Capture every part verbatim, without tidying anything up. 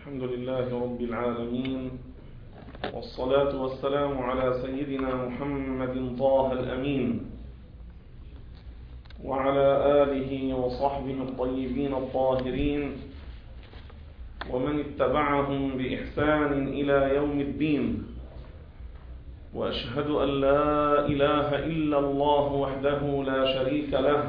الحمد لله رب العالمين، والصلاة والسلام على سيدنا محمد طه الأمين وعلى آله وصحبه الطيبين الطاهرين ومن اتبعهم بإحسان إلى يوم الدين. وأشهد أن لا إله إلا الله وحده لا شريك له،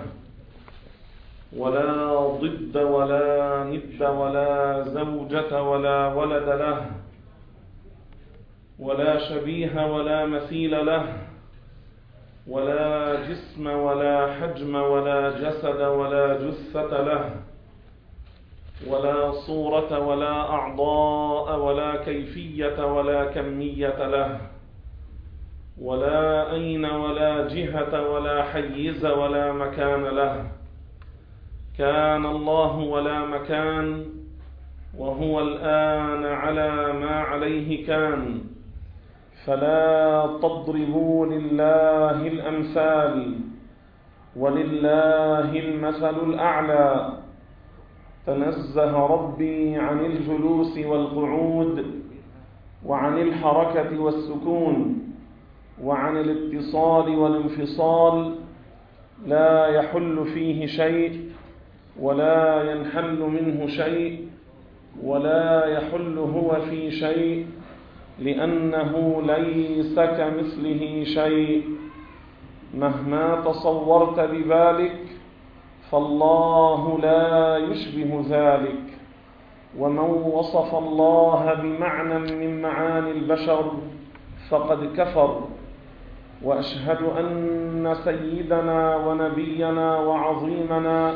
ولا ضد ولا ند ولا زوجة ولا ولد له، ولا شبيه ولا مثيل له، ولا جسم ولا حجم ولا جسد ولا جثة له، ولا صورة ولا أعضاء ولا كيفية ولا كمية له، ولا أين ولا جهة ولا حيز ولا مكان له. كان الله ولا مكان، وهو الآن على ما عليه كان. فلا تضربوا لله الأمثال، ولله المثل الأعلى. تنزه ربي عن الجلوس والقعود، وعن الحركة والسكون، وعن الاتصال والانفصال. لا يحل فيه شيء ولا ينحل منه شيء، ولا يحل هو في شيء، لأنه ليس كمثله شيء. مهما تصورت بذلك فالله لا يشبه ذلك. ومن وصف الله بمعنى من معاني البشر فقد كفر. وأشهد أن سيدنا ونبينا وعظيمنا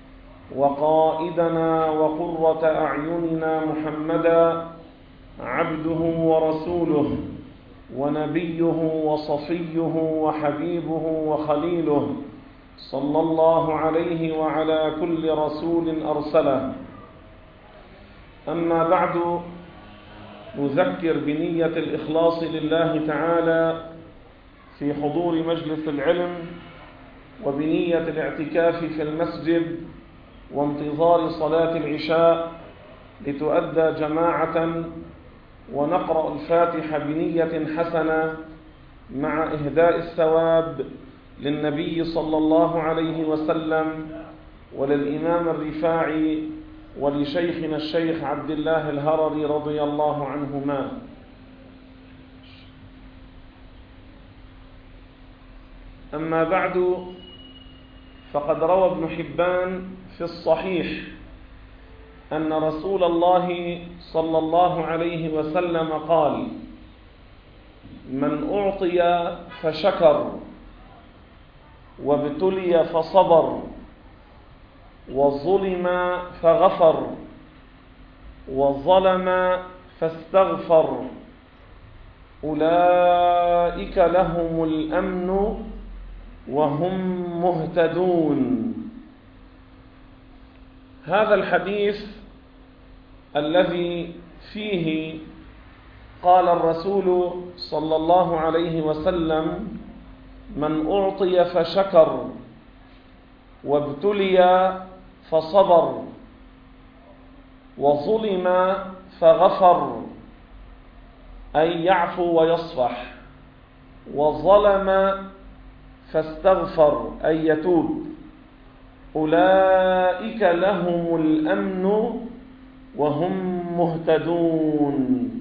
وقائدنا وقرة أعيننا محمدا عبده ورسوله، ونبيه وصفيه وحبيبه وخليله، صلى الله عليه وعلى كل رسول أرسله. أما بعد، نذكر بنية الإخلاص لله تعالى في حضور مجلس العلم، وبنية الاعتكاف في المسجد، وانتظار صلاة العشاء لتؤدى جماعة، ونقرأ الفاتحة بنية حسنة مع إهداء الثواب للنبي صلى الله عليه وسلم، وللإمام الرفاعي، ولشيخنا الشيخ عبد الله الهرري رضي الله عنهما. أما بعد، فقد روى ابن حبان في الصحيح أن رسول الله صلى الله عليه وسلم قال: من أعطي فشكر، وابتلي فصبر، وظلم فغفر، وظلم فاستغفر، أولئك لهم الأمن وهم مهتدون. هذا الحديث الذي فيه قال الرسول صلى الله عليه وسلم: من أعطي فشكر، وابتلي فصبر، وظلم فغفر، أي يعفو ويصفح، وظلم فاستغفر أي يتوب، أولئك لهم الأمن وهم مهتدون.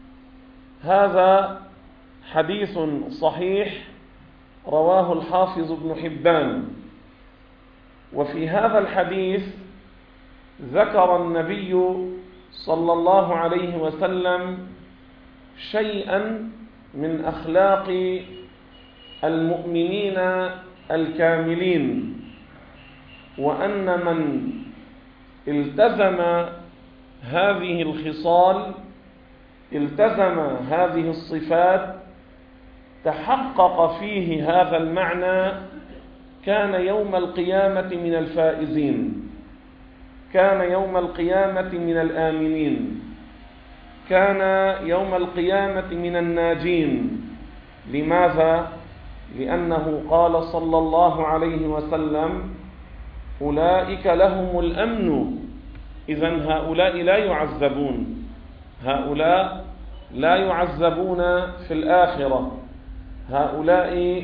هذا حديث صحيح رواه الحافظ ابن حبان. وفي هذا الحديث ذكر النبي صلى الله عليه وسلم شيئا من أخلاق المؤمنين الكاملين، وأن من التزم هذه الخصال، التزم هذه الصفات، تحقق فيه هذا المعنى، كان يوم القيامة من الفائزين، كان يوم القيامة من الآمنين، كان يوم القيامة من الناجين. لماذا؟ لأنه قال صلى الله عليه وسلم: أولئك لهم الأمن. إذن هؤلاء لا يعذبون، هؤلاء لا يعذبون في الآخرة، هؤلاء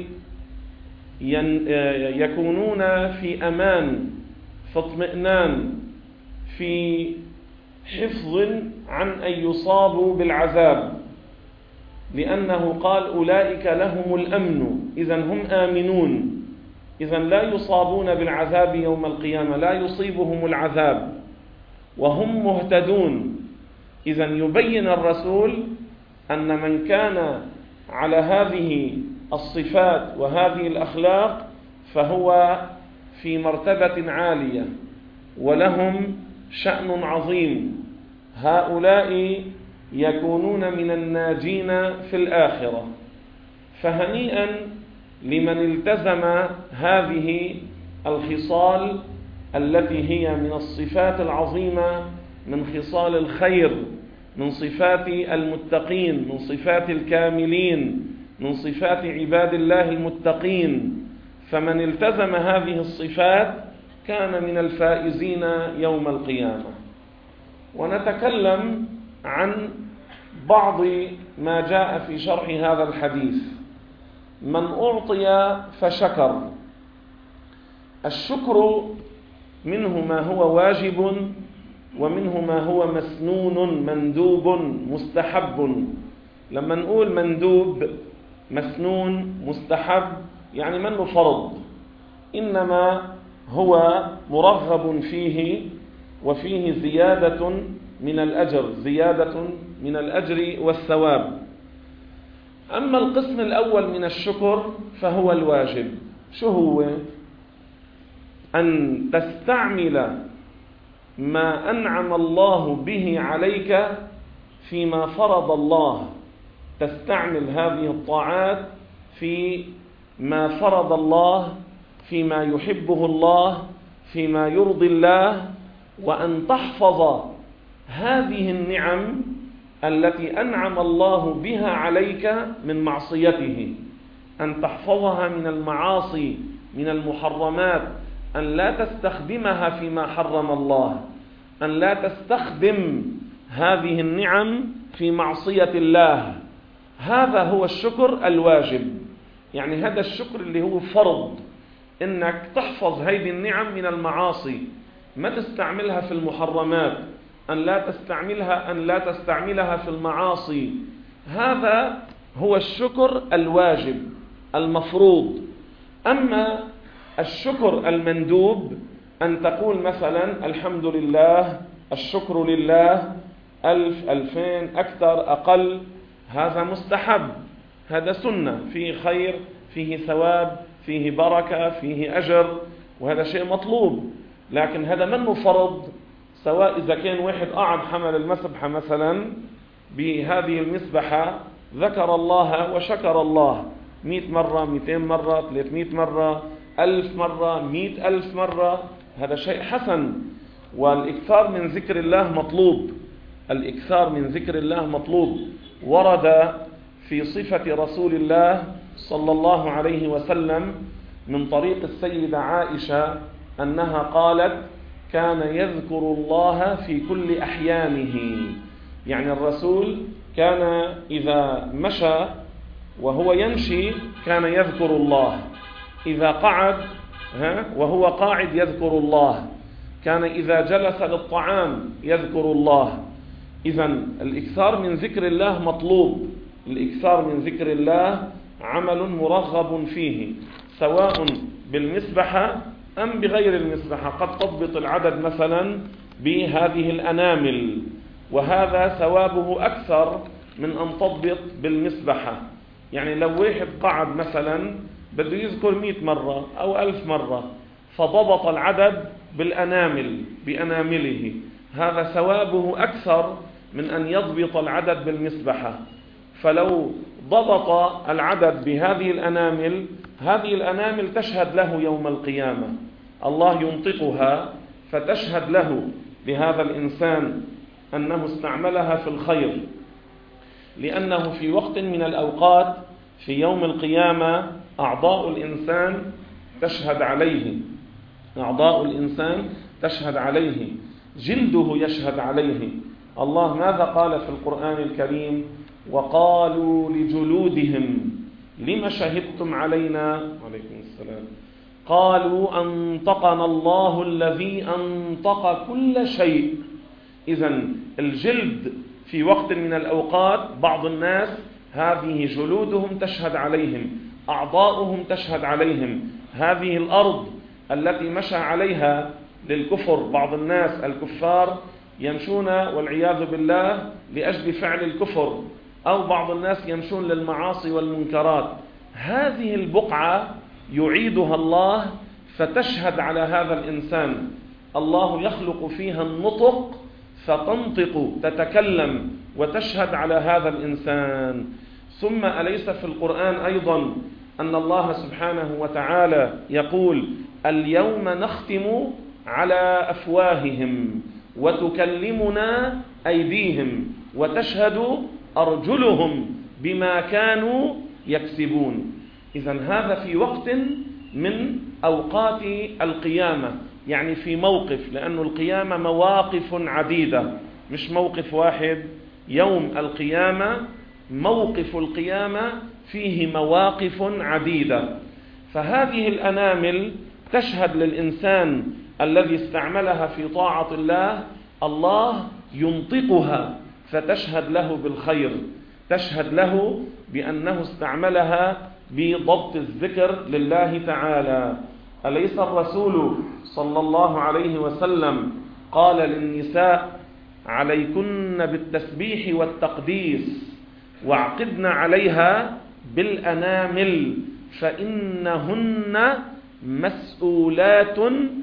يكونون في أمان، في اطمئنان، في حفظ عن أن يصابوا بالعذاب، لأنه قال أولئك لهم الأمن، إذن هم آمنون، إذن لا يصابون بالعذاب يوم القيامة، لا يصيبهم العذاب وهم مهتدون. إذن يبين الرسول أن من كان على هذه الصفات وهذه الأخلاق فهو في مرتبة عالية ولهم شأن عظيم، هؤلاء يكونون من الناجين في الآخرة. فهنيئا لمن التزم هذه الخصال التي هي من الصفات العظيمة، من خصال الخير، من صفات المتقين، من صفات الكاملين، من صفات عباد الله المتقين. فمن التزم هذه الصفات كان من الفائزين يوم القيامة. ونتكلم عن بعض ما جاء في شرح هذا الحديث. من أعطي فشكر، الشكر منه ما هو واجب ومنه ما هو مسنون مندوب مستحب. لما نقول مندوب مسنون مستحب يعني منه فرض، إنما هو مرغب فيه وفيه زيادة من الأجر، زيادة من الأجر والثواب. أما القسم الأول من الشكر فهو الواجب. شو هو؟ أن تستعمل ما أنعم الله به عليك فيما فرض الله، تستعمل هذه الطاعات في ما فرض الله، فيما يحبه الله، فيما يرضي الله، وأن تحفظ هذه النعم التي أنعم الله بها عليك من معصيته، أن تحفظها من المعاصي، من المحرمات، أن لا تستخدمها فيما حرم الله، أن لا تستخدم هذه النعم في معصية الله. هذا هو الشكر الواجب، يعني هذا الشكر اللي هو فرض، إنك تحفظ هذه النعم من المعاصي، ما تستعملها في المحرمات، أن لا تستعملها أن لا تستعملها في المعاصي. هذا هو الشكر الواجب المفروض. أما الشكر المندوب أن تقول مثلا الحمد لله، الشكر لله، ألف، ألفين، أكثر، أقل، هذا مستحب، هذا سنة، فيه خير، فيه ثواب، فيه بركة، فيه أجر، وهذا شيء مطلوب. لكن هذا منه فرض. سواء إذا كان واحد قاعد حمل المسبحة مثلا بهذه المسبحة ذكر الله وشكر الله مئة مرة، مئتين مرة، ثلاثمئة مرة، ألف مرة، مئة ألف مرة، هذا شيء حسن. والإكثار من ذكر الله مطلوب، الإكثار من ذكر الله مطلوب. ورد في صفة رسول الله صلى الله عليه وسلم من طريق السيدة عائشة أنها قالت: كان يذكر الله في كل أحيانه. يعني الرسول كان إذا مشى وهو يمشي كان يذكر الله، إذا قعد وهو قاعد يذكر الله، كان إذا جلس للطعام يذكر الله. إذن الإكثار من ذكر الله مطلوب، الإكثار من ذكر الله عمل مرغب فيه، سواء بالمسبحة أم بغير المسبحة. قد تضبط العدد مثلا بهذه الأنامل، وهذا ثوابه أكثر من أن تضبط بالمسبحة. يعني لو واحد قعد مثلا بده يذكر مئة مرة أو ألف مرة فضبط العدد بالأنامل بأنامله، هذا ثوابه أكثر من أن يضبط العدد بالمسبحة. فلو ضبط العدد بهذه الأنامل، هذه الأنامل تشهد له يوم القيامة، الله ينطقها فتشهد له لهذا الإنسان أنه استعملها في الخير، لأنه في وقت من الأوقات في يوم القيامة أعضاء الإنسان تشهد عليه، أعضاء الإنسان تشهد عليه، جلده يشهد عليه، الله ماذا قال في القرآن الكريم؟ وقالوا لجلودهم لم شهدتم علينا؟ عليكم السلام. قالوا أنطقنا الله الذي أنطق كل شيء. إذن الجلد في وقت من الأوقات بعض الناس هذه جلودهم تشهد عليهم، أعضاؤهم تشهد عليهم، هذه الأرض التي مشى عليها للكفر بعض الناس الكفار يمشون والعياذ بالله لأجل فعل الكفر، أو بعض الناس يمشون للمعاصي والمنكرات، هذه البقعة يعيدها الله فتشهد على هذا الإنسان. الله يخلق فيها النطق فتنطق تتكلم وتشهد على هذا الإنسان. ثم أليس في القرآن أيضا أن الله سبحانه وتعالى يقول اليوم نختم على أفواههم وتكلمنا أيديهم وتشهد أرجلهم بما كانوا يكسبون. إذن هذا في وقت من أوقات القيامة، يعني في موقف، لأن القيامة مواقف عديدة مش موقف واحد. يوم القيامة موقف القيامة فيه مواقف عديدة، فهذه الأنامل تشهد للإنسان الذي استعملها في طاعة الله، الله ينطقها فتشهد له بالخير، تشهد له بأنه استعملها بضبط الذكر لله تعالى. أليس الرسول صلى الله عليه وسلم قال للنساء عليكن بالتسبيح والتقديس واعقدن عليها بالأنامل فإنهن مسؤولات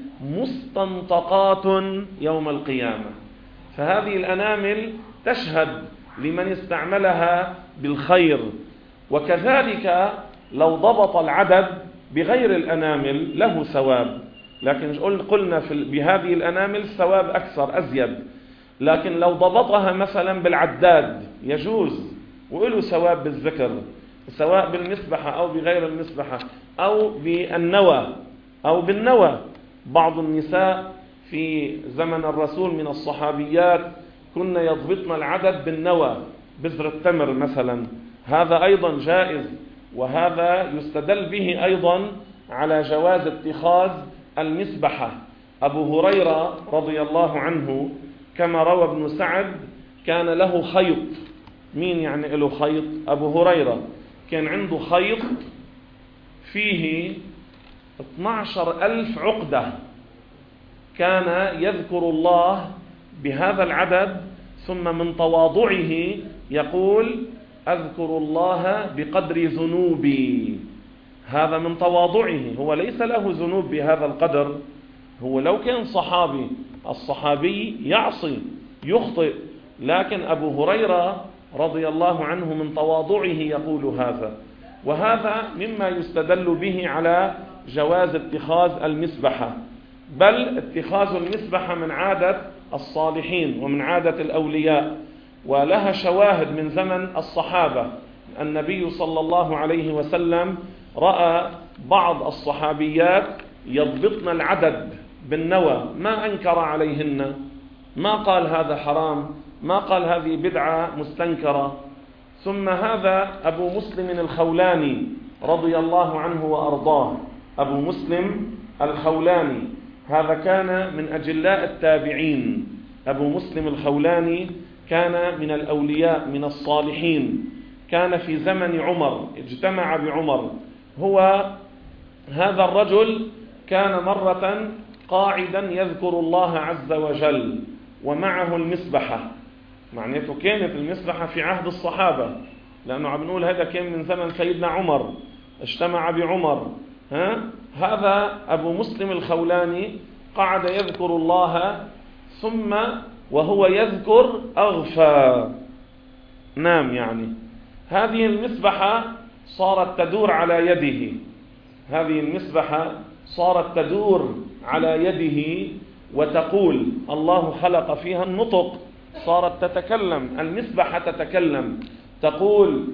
مستنطقات يوم القيامة. فهذه الأنامل تشهد لمن استعملها بالخير. وكذلك لو ضبط العدد بغير الأنامل له ثواب، لكن قلنا في بهذه الأنامل الثواب أكثر أزيد، لكن لو ضبطها مثلا بالعداد يجوز وله ثواب بالذكر، سواء بالمسبحة أو بغير المسبحة أو بالنوى أو بالنوى. بعض النساء في زمن الرسول من الصحابيات كنا يضبطن العدد بالنوى، بذر التمر مثلا، هذا أيضا جائز، وهذا يستدل به أيضا على جواز اتخاذ المسبحة. أبو هريرة رضي الله عنه كما روى ابن سعد كان له خيط. مين يعني له خيط؟ أبو هريرة كان عنده خيط فيه اثني عشر ألف عقدة، كان يذكر الله بهذا العدد، ثم من تواضعه يقول أذكر الله بقدر ذنوبي. هذا من تواضعه، هو ليس له ذنوب بهذا القدر. هو لو كان صحابي، الصحابي يعصي يخطئ، لكن أبو هريرة رضي الله عنه من تواضعه يقول هذا. وهذا مما يستدل به على جواز اتخاذ المسبحة، بل اتخاذ المسبحة من عادة الصالحين ومن عادة الأولياء، ولها شواهد من زمن الصحابة. النبي صلى الله عليه وسلم رأى بعض الصحابيات يضبطن العدد بالنوى، ما أنكر عليهن، ما قال هذا حرام، ما قال هذه بدعة مستنكرة. ثم هذا أبو مسلم الخولاني رضي الله عنه وأرضاه، أبو مسلم الخولاني هذا كان من أجلاء التابعين. أبو مسلم الخولاني كان من الأولياء من الصالحين، كان في زمن عمر، اجتمع بعمر. هو هذا الرجل كان مرة قاعدا يذكر الله عز وجل ومعه المسبحة، معناته كانت المسبحة في عهد الصحابة، لأنه عم نقول هذا كان من زمن سيدنا عمر، اجتمع بعمر. ها؟ هذا أبو مسلم الخولاني قعد يذكر الله، ثم وهو يذكر أغفى، نام يعني. هذه المسبحة صارت تدور على يده، هذه المسبحة صارت تدور على يده وتقول، الله خلق فيها النطق، صارت تتكلم، المسبحة تتكلم، تقول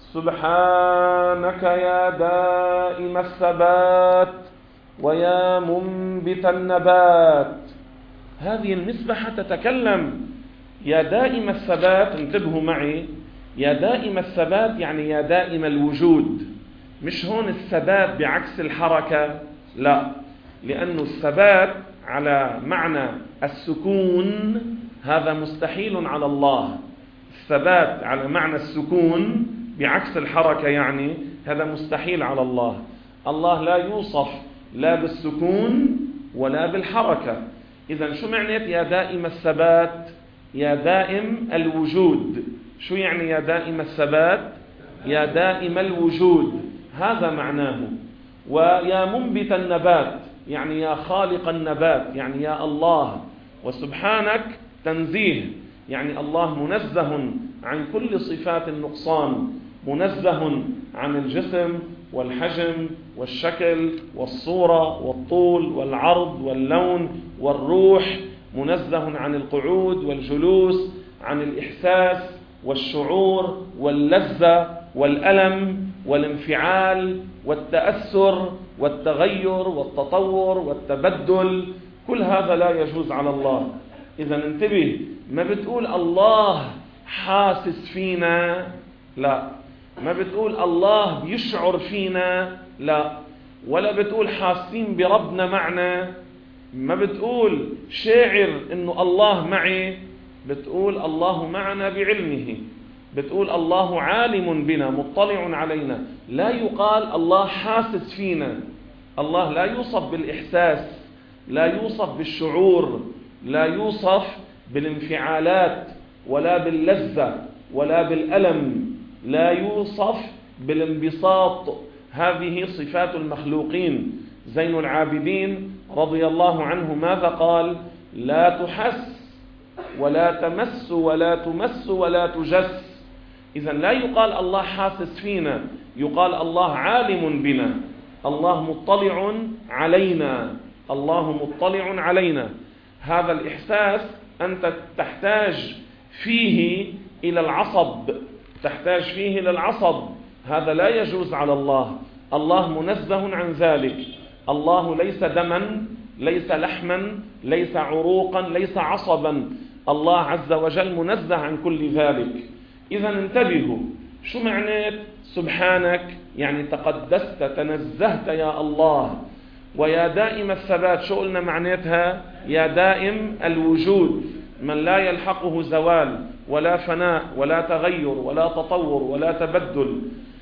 سبحانك يا دائم الثبات ويا منبت النبات. هذه المسبحة تتكلم، يا دائم الثبات، انتبهوا معي، يا دائم الثبات يعني يا دائم الوجود، مش هون الثبات بعكس الحركة، لا، لأن الثبات على معنى السكون هذا مستحيل على الله. الثبات على معنى السكون بعكس الحركة يعني هذا مستحيل على الله. الله لا يوصف لا بالسكون ولا بالحركة. إذن شو معنى يا دائم الثبات؟ يا دائم الوجود. شو يعني يا دائم الثبات؟ يا دائم الوجود، هذا معناه. ويا منبت النبات يعني يا خالق النبات، يعني يا الله. وسبحانك تنزيه، يعني الله منزه عن كل صفات النقصان، منزه عن الجسم والحجم والشكل والصورة والطول والعرض واللون والروح، منزه عن القعود والجلوس، عن الإحساس والشعور واللذة والألم والانفعال والتأثر والتغير والتطور والتبدل، كل هذا لا يجوز على الله. إذا انتبه، ما بتقول الله حاسس فينا، لا، ما بتقول الله بيشعر فينا، لا، ولا بتقول حاسين بربنا معنا، ما بتقول شاعر إنه الله معي، بتقول الله معنا بعلمه، بتقول الله عالم بنا مطلع علينا. لا يقال الله حاسس فينا. الله لا يوصف بالإحساس، لا يوصف بالشعور، لا يوصف بالانفعالات ولا باللذة ولا بالألم، لا يوصف بالانبساط. هذه صفات المخلوقين. زين العابدين رضي الله عنه ماذا قال؟ لا تحس ولا تمس ولا تمس ولا تجس. إذن لا يقال الله حاسس فينا، يقال الله عالم بنا، الله مطلع علينا، الله مطلع علينا. هذا الإحساس أنت تحتاج فيه إلى العصب، تحتاج فيه إلى العصب، هذا لا يجوز على الله. الله منزه عن ذلك. الله ليس دما، ليس لحما، ليس عروقا، ليس عصبا. الله عز وجل منزه عن كل ذلك. إذا انتبهوا، شو معنى سبحانك؟ يعني تقدست، تنزهت يا الله. ويا دائم الثبات، شو قلنا معناتها؟ يا دائم الوجود، من لا يلحقه زوال ولا فناء ولا تغير ولا تطور ولا تبدل.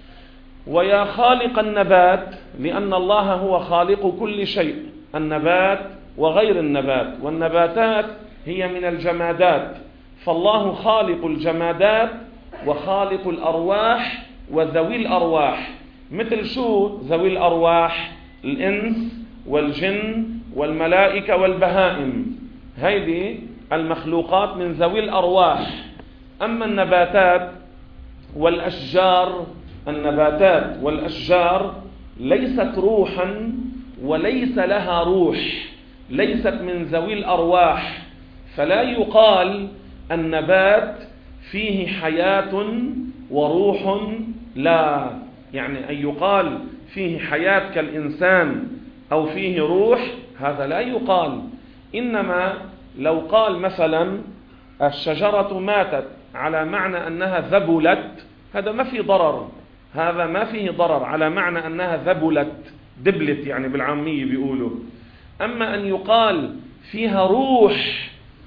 ويا خالق النبات، لأن الله هو خالق كل شيء، النبات وغير النبات، والنباتات هي من الجمادات، فالله خالق الجمادات وخالق الأرواح وذوي الأرواح. مثل شو ذوي الأرواح؟ الإنس والجن والملائكة والبهائم، هذه المخلوقات من ذوي الأرواح. أما النباتات والأشجار، النباتات والأشجار ليست روحا وليس لها روح، ليست من ذوي الأرواح، فلا يقال النبات فيه حياة وروح، لا، يعني أن يقال فيه حياة كالإنسان أو فيه روح، هذا لا يقال. إنما لو قال مثلا الشجرة ماتت على معنى أنها ذبلت، هذا ما في ضرر، هذا ما فيه ضرر، على معنى أنها ذبلت، دبلت يعني بالعامية بيقولوا. أما أن يقال فيها روح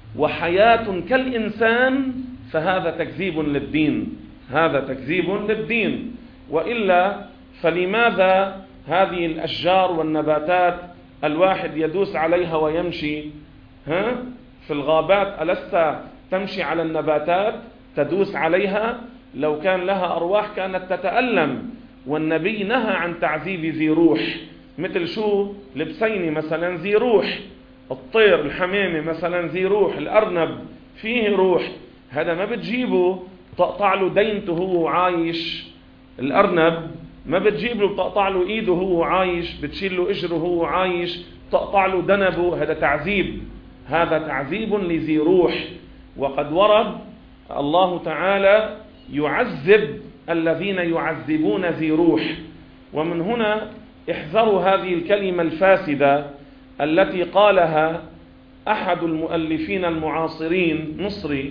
وحياة كالإنسان فهذا تكذيب للدين، هذا تكذيب للدين. وإلا فلماذا هذه الأشجار والنباتات الواحد يدوس عليها ويمشي؟ ها؟ في الغابات ألست تمشي على النباتات تدوس عليها؟ لو كان لها أرواح كانت تتألم. والنبي نهى عن تعذيب ذي روح. مثل شو؟ البسيني مثلا ذي روح، الطير الحمامة مثلا ذي روح، الأرنب فيه روح، هذا ما بتجيبه تقطع له دينته هو عايش. الأرنب ما بتجيب له تقطع له إيده هو عايش، بتشيل له إجره هو عايش، تقطع له دنبه، هذا تعذيب، هذا تعذيب لذي روح. وقد ورد الله تعالى يعذب الذين يعذبون ذي روح. ومن هنا احذروا هذه الكلمة الفاسدة التي قالها أحد المؤلفين المعاصرين مصري،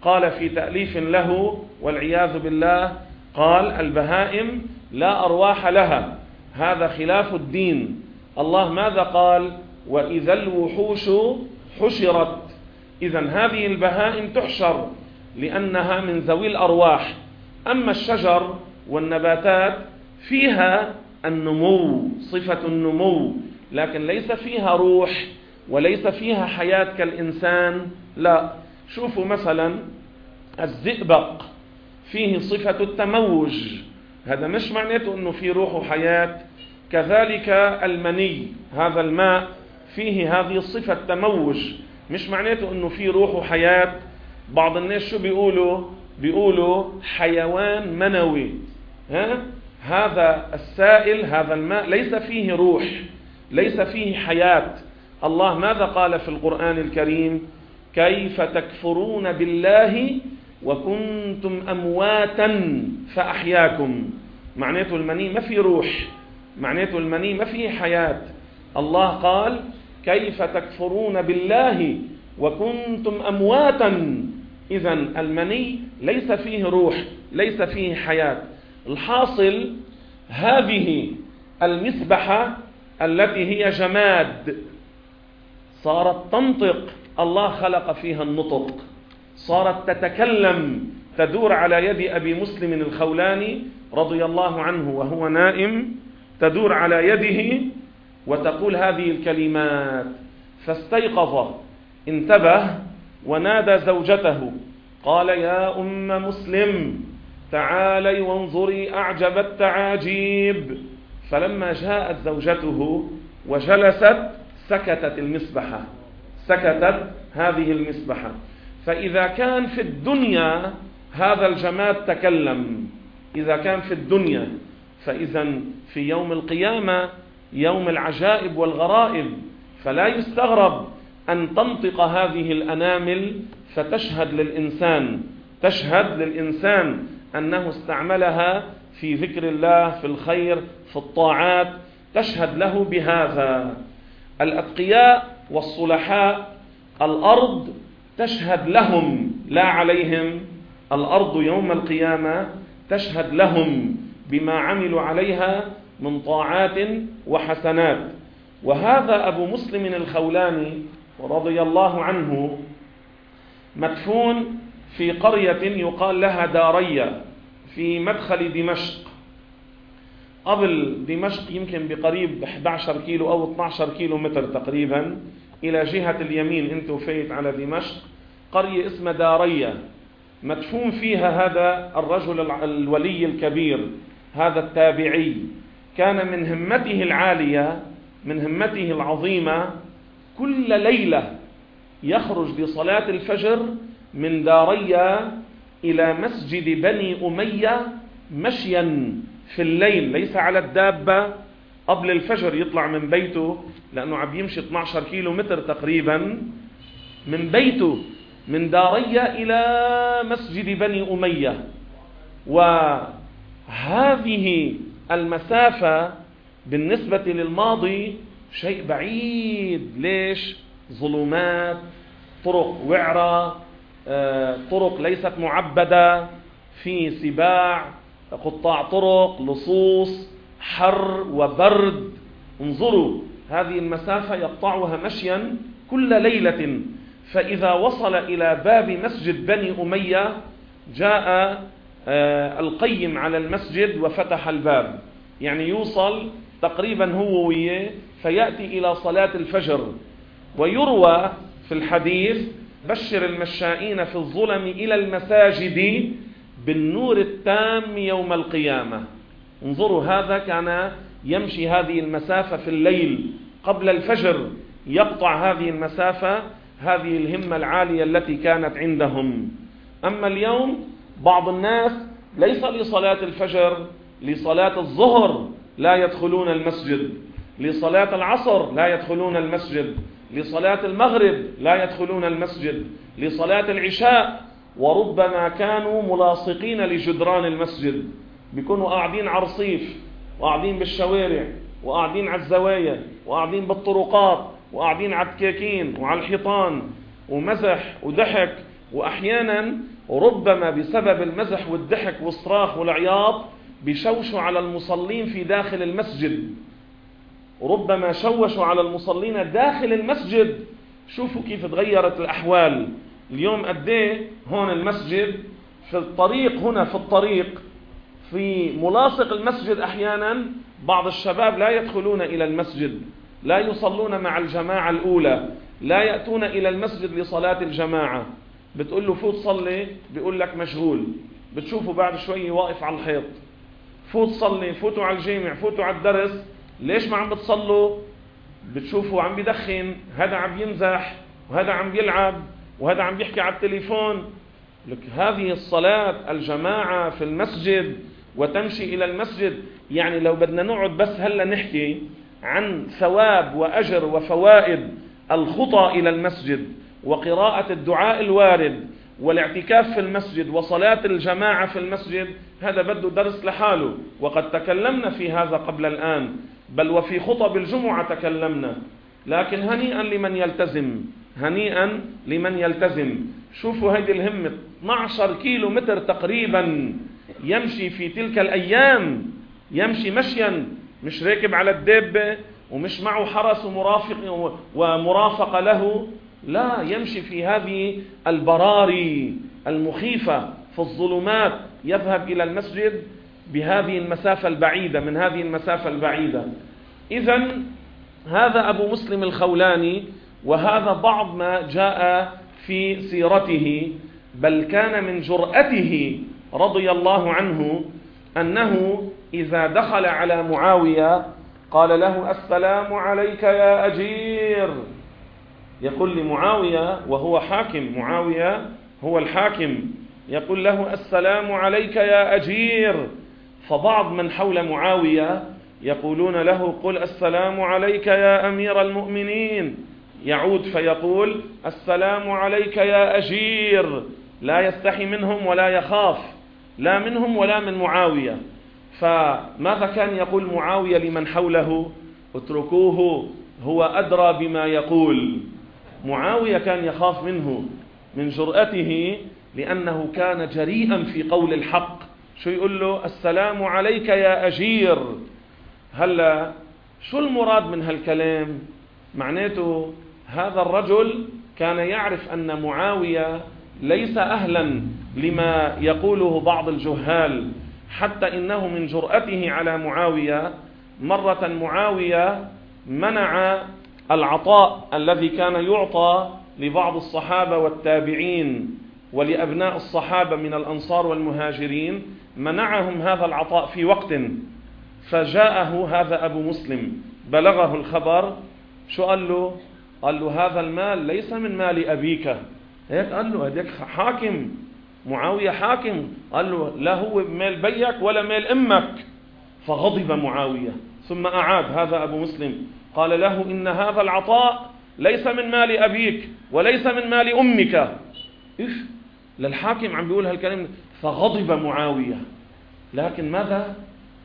قال في تأليف له والعياذ بالله، قال البهائم لا أرواح لها، هذا خلاف الدين. الله ماذا قال؟ وإذا الوحوش حشرت. إذن هذه البهائم تحشر لأنها من ذوي الأرواح. أما الشجر والنباتات فيها النمو، صفة النمو، لكن ليس فيها روح وليس فيها حياة كالإنسان. لا، شوفوا مثلا الزئبق فيه صفة التموج، هذا مش معناته أنه فيه روح وحياة. كذلك المني، هذا الماء فيه هذه الصفة التموج، مش معناته أنه فيه روح وحياة. بعض الناس شو بيقولوا؟ بيقولوا حيوان منوي. ها؟ هذا السائل، هذا الماء ليس فيه روح، ليس فيه حياة. الله ماذا قال في القرآن الكريم؟ كيف تكفرون بالله وكنتم أمواتا فأحياكم. معناته المني ما فيه روح، معناته المني ما فيه حياة. الله قال كيف تكفرون بالله وكنتم أمواتا. إذن المني ليس فيه روح، ليس فيه حياة. الحاصل هذه المسبحة التي هي جماد صارت تنطق، الله خلق فيها النطق، صارت تتكلم، تدور على يد أبي مسلم الخولاني رضي الله عنه وهو نائم، تدور على يده وتقول هذه الكلمات. فاستيقظ، انتبه، ونادى زوجته قال يا أم مسلم تعالي وانظري أعجب التعاجيب. فلما جاءت زوجته وجلست سكتت المسبحة، سكتت هذه المسبحة. فإذا كان في الدنيا هذا الجماد تكلم، إذا كان في الدنيا، فإذا في يوم القيامة يوم العجائب والغرائب، فلا يستغرب أن تنطق هذه الأنامل فتشهد للإنسان، تشهد للإنسان أنه استعملها في ذكر الله، في الخير، في الطاعات، تشهد له بهذا. الأتقياء والصلحاء الأرض تشهد لهم لا عليهم، الأرض يوم القيامة تشهد لهم بما عملوا عليها من طاعات وحسنات. وهذا أبو مسلم الخولاني رضي الله عنه مدفون في قرية يقال لها دارية في مدخل دمشق، قبل دمشق يمكن بقريب إحدى عشر كيلو أو اثني عشر كيلو متر تقريبا إلى جهة اليمين. أنتوا فايت على دمشق قرية اسمها دارية، مدفون فيها هذا الرجل الولي الكبير، هذا التابعي. كان من همته العالية، من همته العظيمة، كل ليلة يخرج لصلاة الفجر من دارية إلى مسجد بني أمية مشيا في الليل، ليس على الدابة. قبل الفجر يطلع من بيته، لأنه عم يمشي اثني عشر كيلو متر تقريبا من بيته من دارية إلى مسجد بني أمية. وهذه المسافة بالنسبة للماضي شيء بعيد. ليش؟ ظلمات، طرق وعرة، طرق ليست معبدة، في سباع، قطاع طرق، لصوص، حر وبرد. انظروا هذه المسافة يقطعها مشيا كل ليلة. فإذا وصل إلى باب مسجد بني أمية جاء القيم على المسجد وفتح الباب، يعني يوصل تقريبا هو وياه، فيأتي إلى صلاة الفجر. ويروى في الحديث بشر المشائين في الظلم إلى المساجد بالنور التام يوم القيامة. انظروا، هذا كان يمشي هذه المسافة في الليل قبل الفجر، يقطع هذه المسافة، هذه الهمة العالية التي كانت عندهم. أما اليوم بعض الناس ليس لصلاة الفجر، لصلاة الظهر لا يدخلون المسجد، لصلاة العصر لا يدخلون المسجد، لصلاة المغرب لا يدخلون المسجد، لصلاة العشاء، وربما كانوا ملاصقين لجدران المسجد، بيكونوا قاعدين على الرصيف وقاعدين بالشوارع وقاعدين على الزوايا وقاعدين بالطرقات وقاعدين على الدكاكين وعلى الحيطان، ومزح وضحك وأحيانا ربما بسبب المزح والضحك والصراخ والعياط بيشوشوا على المصلين في داخل المسجد، ربما شوشوا على المصلين داخل المسجد. شوفوا كيف تغيرت الأحوال اليوم. قديه هون المسجد في الطريق، هنا في الطريق في ملاصق المسجد أحيانا بعض الشباب لا يدخلون إلى المسجد، لا يصلون مع الجماعة الأولى، لا يأتون إلى المسجد لصلاة الجماعة. بتقول له فوت صلي، بيقول لك مشغول. بتشوفه بعد شوي واقف على الحيط. فوت صلي، فوتوا على الجامع، فوتوا على الدرس، ليش ما عم بتصلوا؟ بتشوفوا عم بيدخن، هذا عم يمزح، وهذا عم بيلعب، وهذا عم بيحكي على التليفون. لك هذه الصلاة الجماعة في المسجد وتمشي إلى المسجد. يعني لو بدنا نقعد بس هلا نحكي عن ثواب وأجر وفوائد الخطى إلى المسجد وقراءة الدعاء الوارد والاعتكاف في المسجد وصلاة الجماعة في المسجد، هذا بده درس لحاله، وقد تكلمنا في هذا قبل الآن، بل وفي خطب الجمعة تكلمنا. لكن هنيئا لمن يلتزم، هنيئا لمن يلتزم. شوفوا هذه الهمة، اثني عشر كيلو متر تقريبا يمشي في تلك الأيام، يمشي مشيا، مش راكب على الدابة ومش معه حرس ومرافق ومرافق له، لا، يمشي في هذه البراري المخيفة في الظلمات، يذهب إلى المسجد بهذه المسافة البعيدة، من هذه المسافة البعيدة. إذن هذا أبو مسلم الخولاني، وهذا بعض ما جاء في سيرته. بل كان من جرأته رضي الله عنه أنه إذا دخل على معاوية قال له السلام عليك يا أجير. يقول لمعاوية وهو حاكم، معاوية هو الحاكم، يقول له السلام عليك يا أجير. فبعض من حول معاوية يقولون له قل السلام عليك يا أمير المؤمنين، يعود فيقول السلام عليك يا أجير، لا يستحي منهم ولا يخاف، لا منهم ولا من معاوية. فماذا كان يقول معاوية لمن حوله؟ اتركوه هو أدرى بما يقول. معاوية كان يخاف منه من جرأته، لأنه كان جريئا في قول الحق. شو يقول له؟ السلام عليك يا أجير. هلا شو المراد من هالكلام؟ معناته هذا الرجل كان يعرف أن معاوية ليس أهلا لما يقوله بعض الجهال، حتى إنه من جرأته على معاوية مرة معاوية منع العطاء الذي كان يعطى لبعض الصحابة والتابعين ولأبناء الصحابة من الأنصار والمهاجرين، منعهم هذا العطاء في وقت. فجاءه هذا أبو مسلم بلغه الخبر. شو قال له؟ قال له هذا المال ليس من مال أبيك. هيك قال له، هذيك حاكم، معاوية حاكم. قال له لا هو مال بيك ولا مال أمك. فغضب معاوية، ثم أعاد هذا أبو مسلم قال له إن هذا العطاء ليس من مال أبيك وليس من مال أمك. إيش للحاكم عم بيقول هالكلام؟ فغضب معاوية. لكن ماذا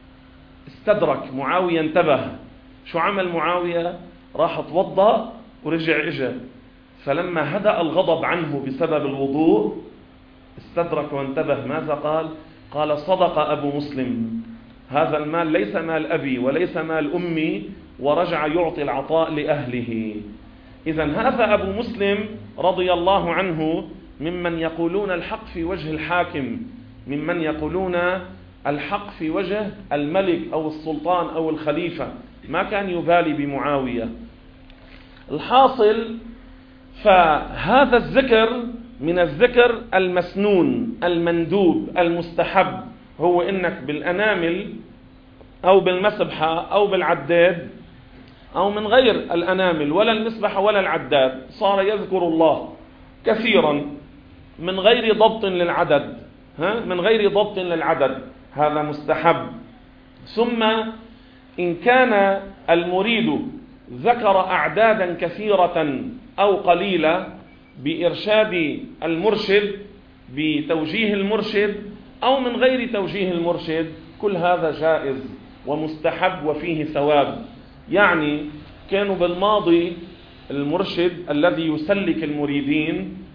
استدرك معاوية؟ انتبه. شو عمل معاوية؟ راح توضأ ورجع إجا. فلما هدأ الغضب عنه بسبب الوضوء استدرك وانتبه. ماذا قال؟ قال صدق أبو مسلم، هذا المال ليس مال أبي وليس مال أمي، ورجع يعطي العطاء لأهله. إذن هذا أبو مسلم رضي الله عنه ممن يقولون الحق في وجه الحاكم، ممن يقولون الحق في وجه الملك أو السلطان أو الخليفة، ما كان يبالي بمعاوية. الحاصل فهذا الذكر من الذكر المسنون المندوب المستحب، هو إنك بالأنامل أو بالمسبحة أو بالعداد أو من غير الأنامل ولا المسبحة ولا العداد صار يذكر الله كثيرا من غير ضبط للعدد، ها من غير ضبط للعدد، هذا مستحب. ثم إن كان المريد ذكر أعدادا كثيرة أو قليلة بإرشاد المرشد، بتوجيه المرشد أو من غير توجيه المرشد، كل هذا جائز ومستحب وفيه ثواب. يعني كانوا بالماضي المرشد الذي يسلك المريدين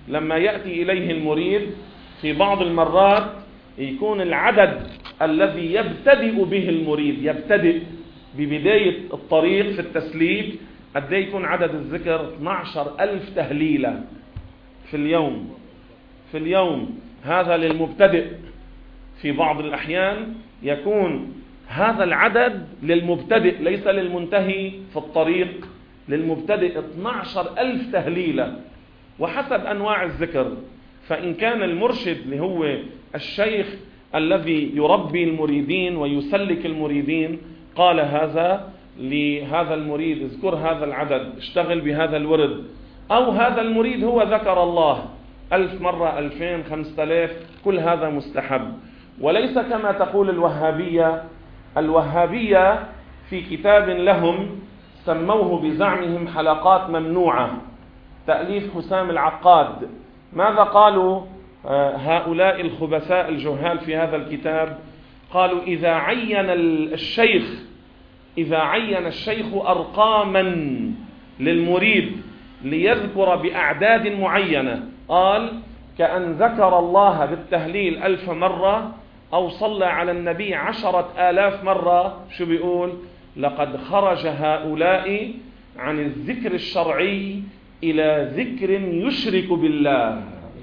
لما يأتي إليه المريد في بعض المرات يكون العدد الذي يبتدئ به المريد، يبتدئ ببداية الطريق في التسليك، قد يكون عدد الذكر اثني عشر ألف تهليلة في اليوم في اليوم هذا للمبتدئ. في بعض الأحيان يكون هذا العدد للمبتدئ ليس للمنتهي في الطريق، للمبتدئ اثني عشر ألف تهليلة، وحسب أنواع الذكر. فإن كان المرشد اللي هو الشيخ الذي يربي المريدين ويسلك المريدين قال هذا لهذا المريد اذكر هذا العدد، اشتغل بهذا الورد، أو هذا المريد هو ذكر الله ألف مرة، ألفين، خمسة آلاف، كل هذا مستحب. وليس كما تقول الوهابية. الوهابية في كتاب لهم سموه بزعمهم حلقات ممنوعة، تأليف حسام العقاد. ماذا قالوا هؤلاء الخبثاء الجهال في هذا الكتاب؟ قالوا إذا عين الشيخ إذا عين الشيخ أرقاما للمريد ليذكر بأعداد معينة، قال كأن ذكر الله بالتهليل ألف مرة أو صلى على النبي عشرة آلاف مرة، شو بيقول؟ لقد خرج هؤلاء عن الذكر الشرعي إلى ذكر يشرك بالله.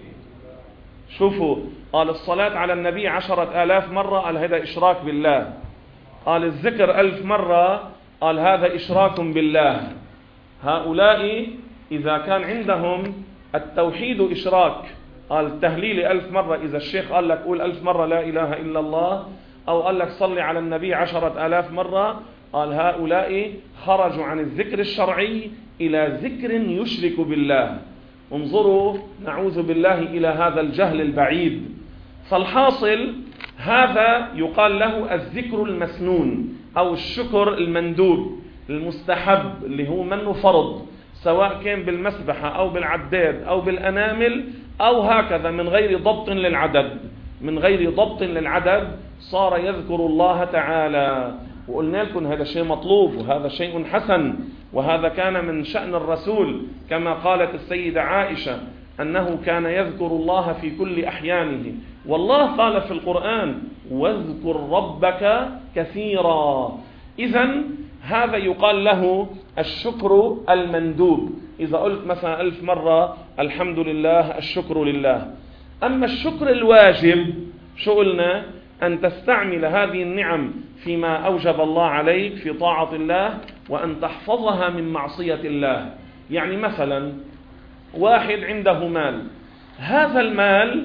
شوفوا، قال الصلاة على النبي عشرة آلاف مرة، قال هذا إشراك بالله. قال الذكر ألف مرة، قال هذا إشراك بالله. هؤلاء إذا كان عندهم التوحيد إشراك، قال التهليل ألف مرة، إذا الشيخ قال لك قول ألف مرة لا إله إلا الله، أو قال لك صلي على النبي عشرة آلاف مرة، قال هؤلاء خرجوا عن الذكر الشرعي إلى ذكر يشرك بالله. انظروا، نعوذ بالله إلى هذا الجهل البعيد. فالحاصل هذا يقال له الذكر المسنون أو الشكر المندوب المستحب، اللي هو منه فرض، سواء كان بالمسبحة أو بالعداد أو بالأنامل أو هكذا من غير ضبط للعدد من غير ضبط للعدد صار يذكر الله تعالى. وقلنا لكم هذا شيء مطلوب وهذا شيء حسن، وهذا كان من شأن الرسول كما قالت السيدة عائشة أنه كان يذكر الله في كل أحيانه. والله قال في القرآن واذكر ربك كثيرا. إذن هذا يقال له الشكر المندوب. إذا قلت مثلا ألف مرة الحمد لله، الشكر لله. أما الشكر الواجب شو قلنا؟ أن تستعمل هذه النعم فيما أوجب الله عليك في طاعة الله، وأن تحفظها من معصية الله. يعني مثلا واحد عنده مال، هذا المال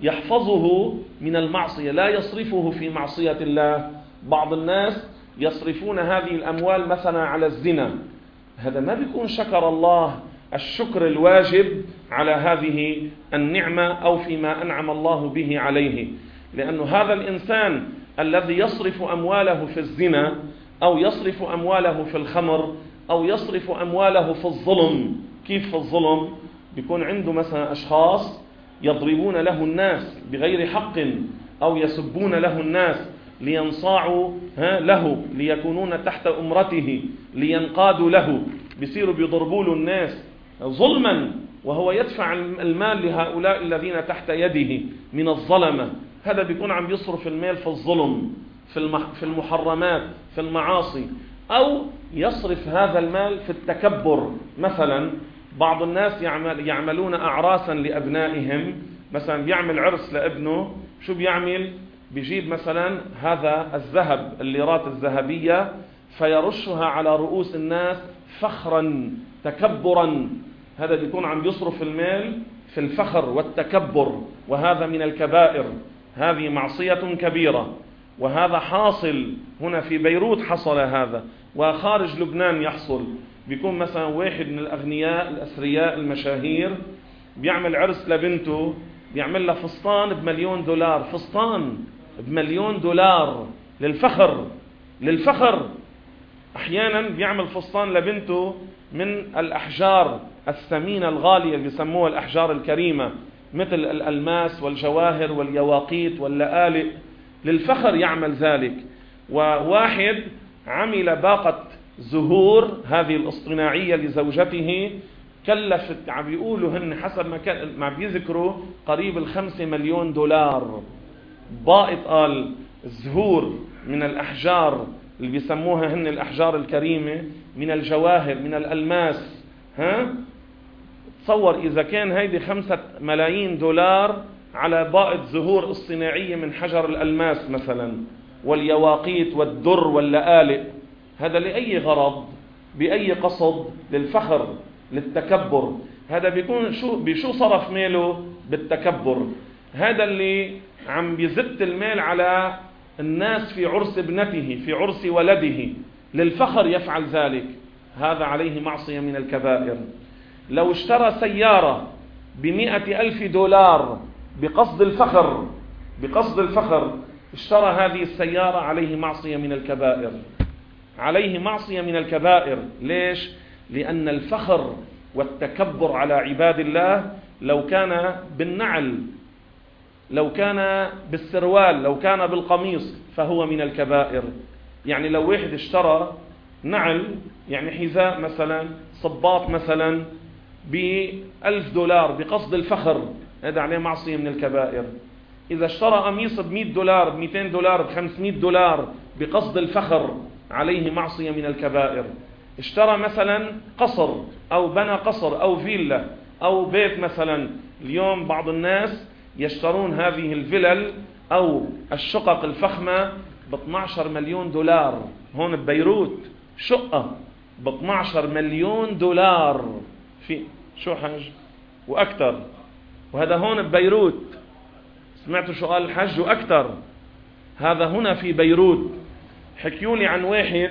يحفظه من المعصية، لا يصرفه في معصية الله. بعض الناس يصرفون هذه الأموال مثلا على الزنا، هذا ما بيكون شكر الله الشكر الواجب على هذه النعمة أو فيما أنعم الله به عليه. لأن هذا الإنسان الذي يصرف أمواله في الزنا أو يصرف أمواله في الخمر أو يصرف أمواله في الظلم. كيف في الظلم؟ بيكون عنده مثلا أشخاص يضربون له الناس بغير حق أو يسبون له الناس لينصاعوا له، ليكونون تحت أمرته، لينقادوا له، بيصيروا بيضربوا له الناس ظلما، وهو يدفع المال لهؤلاء الذين تحت يده من الظلمة. هذا بيكون عم يصرف المال في الظلم، في المحرمات، في المعاصي. أو يصرف هذا المال في التكبر. مثلا بعض الناس يعمل يعملون أعراسا لأبنائهم، مثلا بيعمل عرس لابنه، شو بيعمل؟ بيجيب مثلا هذا الذهب، الليرات الذهبية، فيرشها على رؤوس الناس فخرا تكبرا. هذا بيكون عم يصرف المال في الفخر والتكبر، وهذا من الكبائر، هذه معصية كبيرة. وهذا حاصل هنا في بيروت، حصل هذا، وخارج لبنان يحصل. بيكون مثلا واحد من الأغنياء الأثرياء المشاهير بيعمل عرس لبنته، بيعمل لها فستان بمليون دولار، فستان بمليون دولار للفخر للفخر. أحيانا بيعمل فستان لبنته من الأحجار الثمينة الغالية اللي بيسموها الأحجار الكريمة، مثل الألماس والجواهر واليواقيت واللآلئ، للفخر يعمل ذلك. وواحد عمل باقة زهور هذه الاصطناعية لزوجته كلفت، عم بيقولوا هن حسب ما كان ما بيذكروا قريب الخمسة مليون دولار. باقط قال زهور من الأحجار اللي بيسموها هن الأحجار الكريمة، من الجواهر، من الألماس. ها تصور إذا كان هيدي خمسة ملايين دولار على باقط زهور الصناعية من حجر الألماس مثلا، واليواقيت والدر واللآلئ، هذا لأي غرض؟ بأي قصد؟ للفخر، للتكبر. هذا بيكون شو بشو صرف ماله؟ بالتكبر. هذا اللي عم بيزت المال على الناس في عرس ابنته، في عرس ولده، للفخر يفعل ذلك، هذا عليه معصية من الكبائر. لو اشترى سيارة بمئة ألف دولار بقصد الفخر، بقصد الفخر اشترى هذه السيارة، عليه معصية من الكبائر، عليه معصية من الكبائر. ليش؟ لأن الفخر والتكبر على عباد الله لو كان بالنعل، لو كان بالسروال، لو كان بالقميص، فهو من الكبائر. يعني لو واحد اشترى نعل، يعني حذاء مثلا، صباط مثلا، بألف دولار بقصد الفخر، هذا عليه معصية من الكبائر. إذا اشترى قميص بمئة دولار، بمئتين دولار، بخمسمئة دولار بقصد الفخر، عليه معصية من الكبائر. اشترى مثلا قصر أو بنى قصر أو فيلا أو بيت مثلا. اليوم بعض الناس يشترون هذه الفلل أو الشقق الفخمة ب اثني عشر مليون دولار. هون ببيروت شقة ب اثني عشر مليون دولار، في شو حاج وأكثر. وهذا هون ببيروت، سمعتوا شو قال الحج؟ وأكثر. هذا هنا في بيروت. حكيولي عن واحد،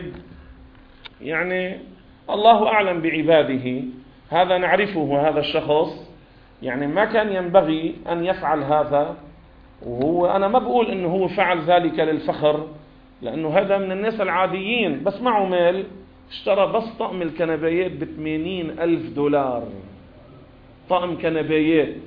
يعني الله أعلم بعباده، هذا نعرفه، هذا الشخص يعني ما كان ينبغي أن يفعل هذا. وهو أنا ما بقول إنه هو فعل ذلك للفخر، لأنه هذا من الناس العاديين، بس معه مال. اشترى بس طقم الكنبايات بثمانين ألف دولار، طقم كنبايات،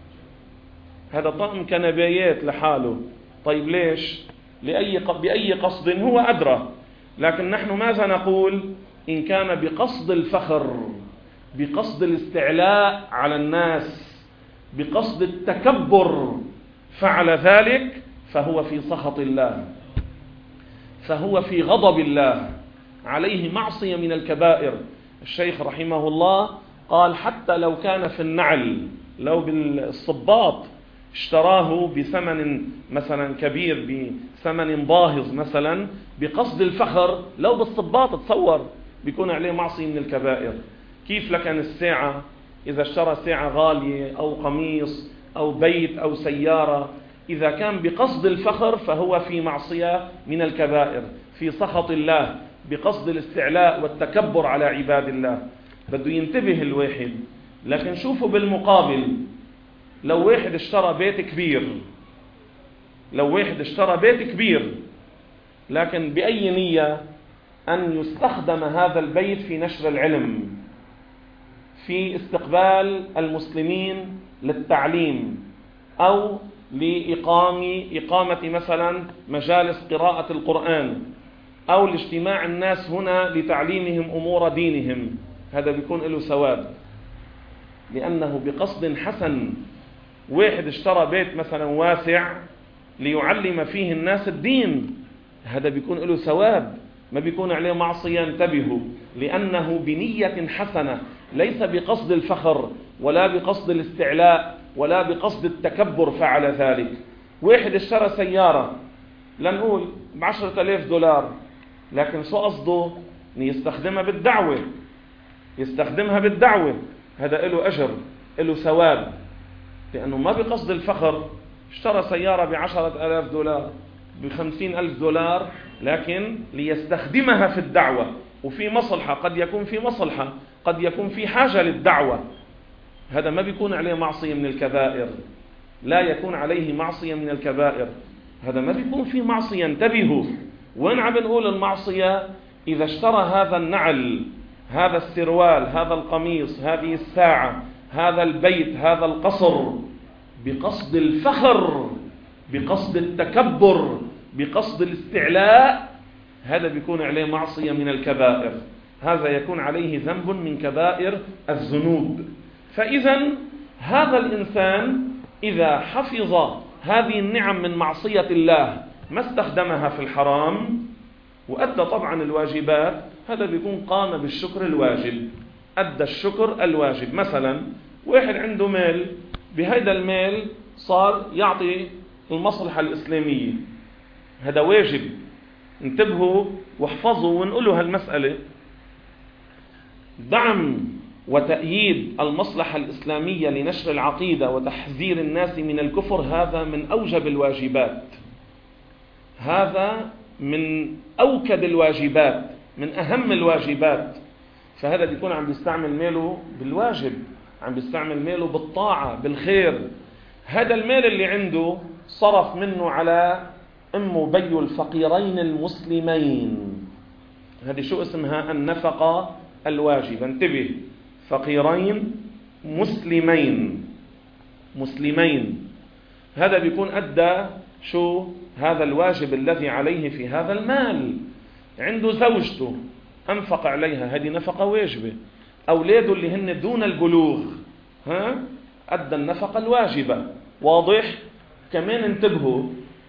هذا طقم كنبايات لحاله. طيب ليش؟ لأي بأي قصد؟ هو أدرى. لكن نحن ماذا نقول؟ إن كان بقصد الفخر، بقصد الاستعلاء على الناس، بقصد التكبر فعل ذلك، فهو في سخط الله، فهو في غضب الله، عليه معصية من الكبائر. الشيخ رحمه الله قال حتى لو كان في النعل، لو بالصباط اشتراه بثمن مثلا كبير، بثمن باهظ مثلا، بقصد الفخر، لو بالصباط، تصور بيكون عليه معصية من الكبائر. كيف لكن الساعة؟ إذا اشترى ساعة غالية أو قميص أو بيت أو سيارة، إذا كان بقصد الفخر فهو في معصية من الكبائر، في سخط الله، بقصد الاستعلاء والتكبر على عباد الله. بده ينتبه الواحد. لكن شوفوا بالمقابل، لو واحد اشترى بيت كبير، لو واحد اشترى بيت كبير لكن بأي نية؟ أن يستخدم هذا البيت في نشر العلم، في استقبال المسلمين للتعليم، أو لإقامة إقامة مثلا مجالس قراءة القرآن، أو لاجتماع الناس هنا لتعليمهم أمور دينهم، هذا بيكون له ثواب، لأنه بقصد حسن. واحد اشترى بيت مثلا واسع ليعلم فيه الناس الدين، هذا بيكون له ثواب، ما بيكون عليه معصية. انتبهوا، لأنه بنية حسنة، ليس بقصد الفخر ولا بقصد الاستعلاء ولا بقصد التكبر فعل ذلك. واحد اشترى سيارة لنقول بعشرة آلاف دولار، لكن شو قصده؟ يستخدمها بالدعوة، يستخدمها بالدعوة، هذا له أجر، له ثواب، لأنه ما بقصد الفخر. اشترى سيارة بعشرة آلاف دولار، بخمسين ألف دولار، لكن ليستخدمها في الدعوة، وفي مصلحة، قد يكون في مصلحة، قد يكون في حاجة للدعوة، هذا ما بيكون عليه معصية من الكبائر، لا يكون عليه معصية من الكبائر، هذا ما بيكون فيه معصية. انتبهوا، وين عم نقول المعصية؟ إذا اشترى هذا النعل، هذا السروال، هذا القميص، هذه الساعة، هذا البيت، هذا القصر، بقصد الفخر، بقصد التكبر، بقصد الاستعلاء، هذا بيكون عليه معصية من الكبائر. هذا يكون عليه ذنب من كبائر الذنوب. فإذا هذا الإنسان إذا حفظ هذه النعم من معصية الله ما استخدمها في الحرام وأدى طبعا الواجبات، هذا بيكون قام بالشكر الواجب، أدى الشكر الواجب. مثلا واحد عنده مال، بهذا المال صار يعطي المصلحة الإسلامية، هذا واجب. انتبهوا واحفظوا ونقولوا هالمسألة. دعم وتأييد المصلحة الإسلامية لنشر العقيدة وتحذير الناس من الكفر هذا من أوجب الواجبات، هذا من أوكد الواجبات، من أهم الواجبات. فهذا بيكون عم بيستعمل ماله بالواجب، عم بيستعمل ماله بالطاعة بالخير. هذا المال اللي عنده صرف منه على أم وبي الفقيرين المسلمين، هذه شو اسمها؟ النفقة الواجبة. انتبه، فقيرين مسلمين مسلمين هذا بيكون أدى شو؟ هذا الواجب الذي عليه في هذا المال. عنده زوجته أنفق عليها، هذه نفقة واجبة. أولاده اللي هن دون البلوغ، ها، أدى النفقة الواجبة. واضح؟ كمان انتبهوا،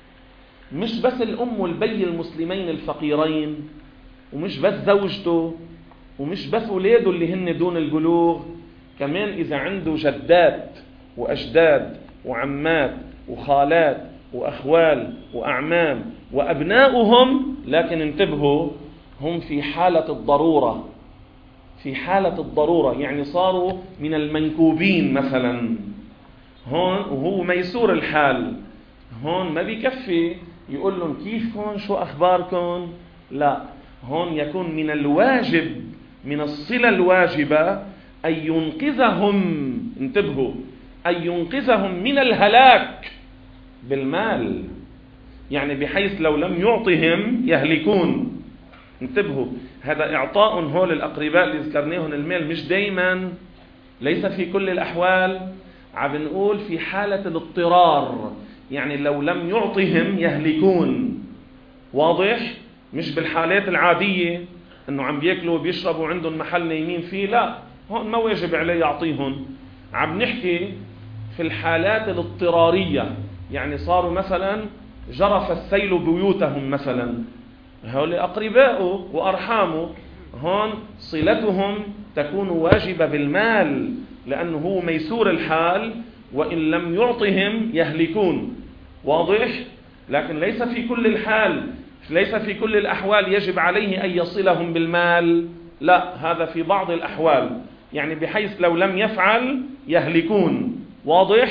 مش بس الأم والبي المسلمين الفقيرين، ومش بس زوجته، ومش بس أولاده اللي هن دون البلوغ، كمان إذا عنده جدات وأجداد وعمات وخالات وأخوال وأعمام وأبناؤهم، لكن انتبهوا، هم في حالة الضرورة، في حالة الضرورة، يعني صاروا من المنكوبين مثلا. هون وهو ميسور الحال، هون ما بيكفي يقول لهم كيفكم شو أخباركم، لا، هون يكون من الواجب، من الصلة الواجبة أن ينقذهم، انتبهوا، أن ينقذهم من الهلاك بالمال، يعني بحيث لو لم يعطهم يهلكون. انتبهوا، هذا إعطاء هول الأقرباء اللي ذكرناهم المال مش دايما، ليس في كل الأحوال، عم نقول في حالة الاضطرار، يعني لو لم يعطهم يهلكون. واضح؟ مش بالحالات العادية انه عم بياكلوا وبيشربوا وعندهم محل نايمين فيه، لا، هون ما واجب عليه يعطيهم. عم نحكي في الحالات الاضطرارية، يعني صاروا مثلا جرف السيل بيوتهم مثلا، هؤلاء أقرباؤه وأرحامه، هون صلتهم تكون واجبة بالمال، لأنه هو ميسور الحال، وإن لم يعطهم يهلكون. واضح؟ لكن ليس في كل الحال، ليس في كل الأحوال يجب عليه أن يصلهم بالمال، لا، هذا في بعض الأحوال، يعني بحيث لو لم يفعل يهلكون. واضح؟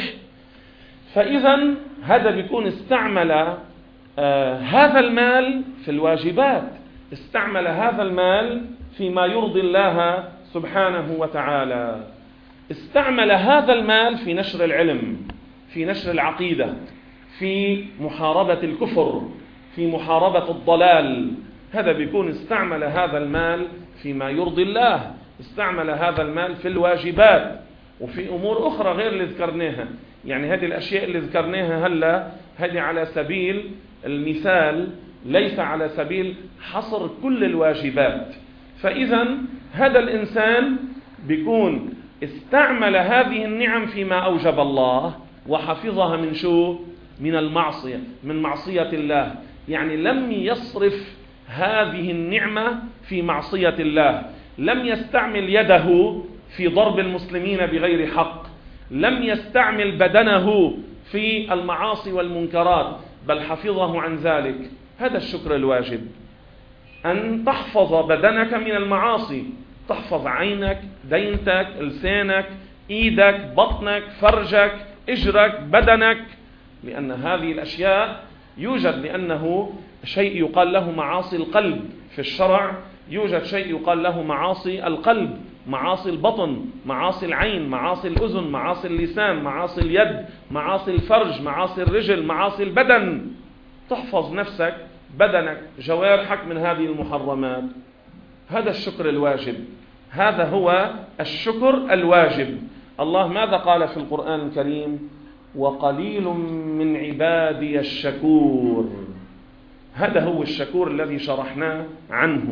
فإذا هذا بيكون استعمل آه هذا المال في الواجبات، استعمل هذا المال فيما يرضي الله سبحانه وتعالى، استعمل هذا المال في نشر العلم، في نشر العقيدة، في محاربة الكفر، في محاربة الضلال. هذا بيكون استعمل هذا المال فيما يرضي الله، استعمل هذا المال في الواجبات وفي أمور أخرى غير اللي ذكرناها. يعني هذه الأشياء اللي ذكرناها هلا هذه على سبيل المثال، ليس على سبيل حصر كل الواجبات. فإذا هذا الإنسان بيكون استعمل هذه النعم فيما أوجب الله وحفظها من شو؟ من المعصية، من معصية الله، يعني لم يصرف هذه النعمة في معصية الله، لم يستعمل يده في ضرب المسلمين بغير حق، لم يستعمل بدنه في المعاصي والمنكرات، بل حفظه عن ذلك. هذا الشكر الواجب، أن تحفظ بدنك من المعاصي، تحفظ عينك، دينتك، لسانك، إيدك، بطنك، فرجك، إجرك، بدنك، لأن هذه الأشياء يوجد، لأنه شيء يقال له معاصي القلب في الشرع، يوجد شيء يقال له معاصي القلب، معاصي البطن، معاصي العين، معاصي الأذن، معاصي اللسان، معاصي اليد، معاصي الفرج، معاصي الرجل، معاصي البدن. تحفظ نفسك، بدنك، جوارحك من هذه المحرمات. هذا الشكر الواجب، هذا هو الشكر الواجب. الله ماذا قال في القرآن الكريم؟ وقليل من عبادي الشكور. هذا هو الشكور الذي شرحناه عنه.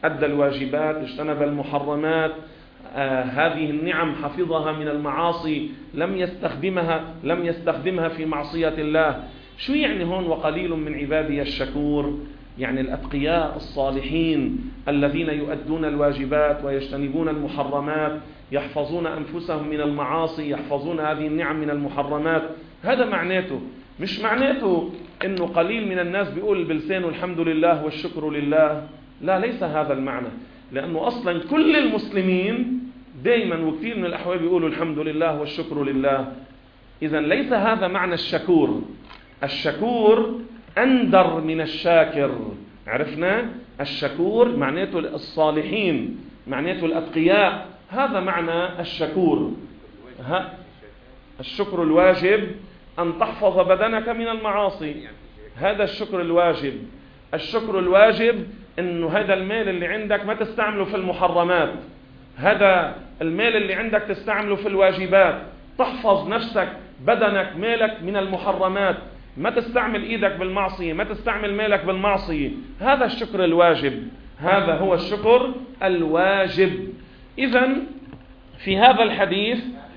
أدى الواجبات، اجتنب المحرمات، آه هذه النعم حفظها من المعاصي، لم يستخدمها لم يستخدمها في معصية الله. شو يعني هون وقليل من عبادي الشكور؟ يعني الأتقياء الصالحين الذين يؤدون الواجبات ويجتنبون المحرمات، يحفظون أنفسهم من المعاصي، يحفظون هذه النعم من المحرمات. هذا معناته، مش معناته إنه قليل من الناس بيقول بلسانه الحمد لله والشكر لله. لا، ليس هذا المعنى، لأنه أصلا كل المسلمين دائما وكثير من الأحوال بيقولوا الحمد لله والشكر لله. إذا ليس هذا معنى الشكور. الشكور أندر من الشاكر. عرفنا؟ الشكور معناته الصالحين، معناته الأتقياء، هذا معنى الشكور. ها الشكر الواجب أن تحفظ بدنك من المعاصي، هذا الشكر الواجب. الشكر الواجب إنه هذا المال اللي عندك ما تستعمله في المحرمات، هذا المال اللي عندك تستعمله في الواجبات، تحفظ نفسك بدنك مالك من المحرمات، ما تستعمل إيدك بالمعصية، ما تستعمل مالك بالمعصية. هذا الشكر الواجب، هذا هو الشكر الواجب. إذن في هذا الحديث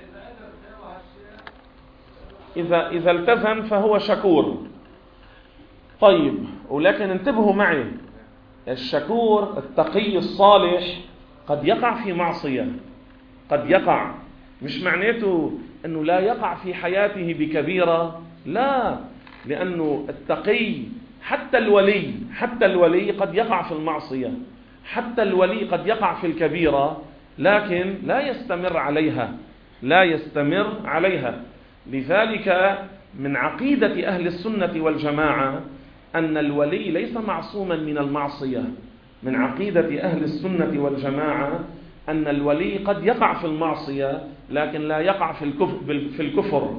إذا إذا التزم فهو شكور. طيب، ولكن انتبهوا معي، الشكور التقي الصالح قد يقع في معصية، قد يقع، مش معناته أنه لا يقع في حياته بكبيرة، لا، لأنه التقي حتى الولي حتى الولي قد يقع في المعصية، حتى الولي قد يقع في الكبيرة، لكن لا يستمر عليها، لا يستمر عليها. لذلك من عقيدة أهل السنة والجماعة أن الولي ليس معصوما من المعصية. من عقيدة أهل السنة والجماعة أن الولي قد يقع في المعصية لكن لا يقع في الكفر, في الكفر.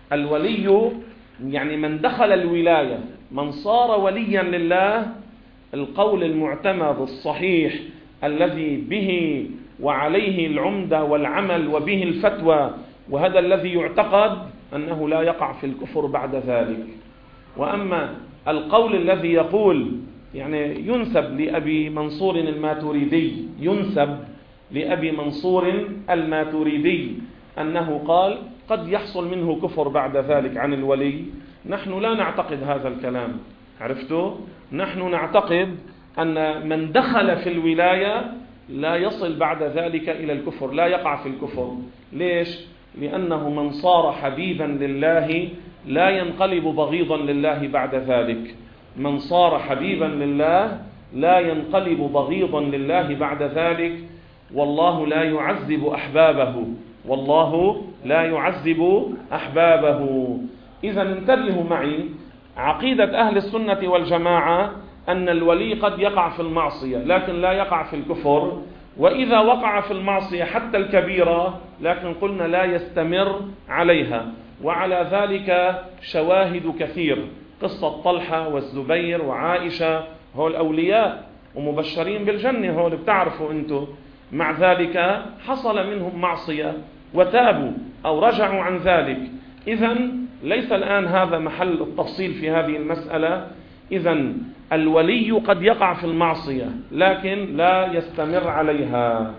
الولي يعني من دخل الولاية، من صار وليا لله، القول المعتمد الصحيح الذي به وعليه العمدة والعمل وبه الفتوى، وهذا الذي يعتقد أنه لا يقع في الكفر بعد ذلك. وأما القول الذي يقول، يعني ينسب لأبي منصور الماتريدي، ينسب لأبي منصور الماتريدي أنه قال قد يحصل منه كفر بعد ذلك عن الولي، نحن لا نعتقد هذا الكلام. عرفتوا؟ نحن نعتقد أن من دخل في الولاية لا يصل بعد ذلك إلى الكفر، لا يقع في الكفر. ليش؟ لأنه من صار حبيبا لله لا ينقلب بغيضا لله بعد ذلك. من صار حبيبا لله لا ينقلب بغيضا لله بعد ذلك. والله لا يعذب أحبابه، والله لا يعذب أحبابه. إذا انتبهوا معي، عقيدة أهل السنة والجماعة أن الولي قد يقع في المعصية لكن لا يقع في الكفر، وإذا وقع في المعصية حتى الكبيرة لكن قلنا لا يستمر عليها. وعلى ذلك شواهد كثير، قصة طلحة والزبير وعائشة، هول أولياء ومبشرين بالجنة، هول بتعرفوا أنتم. مع ذلك حصل منهم معصية وتابوا أو رجعوا عن ذلك. إذن ليس الآن هذا محل التفصيل في هذه المسألة. إذن الولي قد يقع في المعصية لكن لا يستمر عليها.